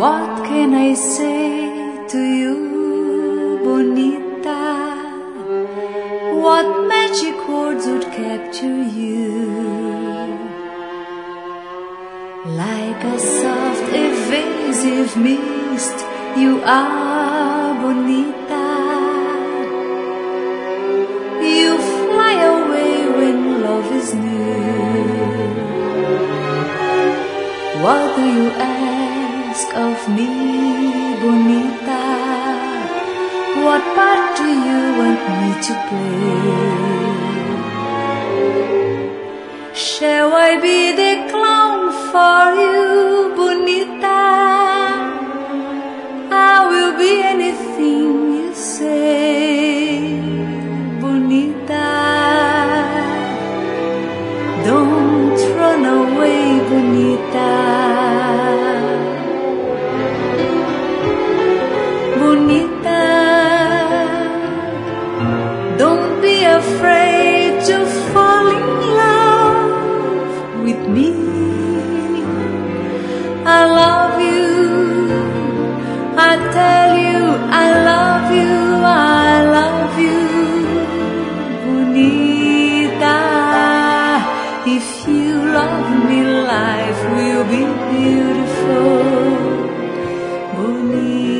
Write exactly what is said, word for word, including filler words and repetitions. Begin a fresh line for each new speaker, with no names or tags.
What can I say to you, Bonita? What magic words would capture you? Like a soft, evasive mist, you are, Bonita. You fly away when love is near. What do you ask of me, Bonita? What part do you want me to play? Shall I be the clown for you, Bonita? I will be anything you say, Bonita. Don't run away, Bonita. Bonita, don't be afraid to fall in love with me. I love you, I tell you I love you, I love you, Bonita. If you love me, life will be beautiful, Bonita.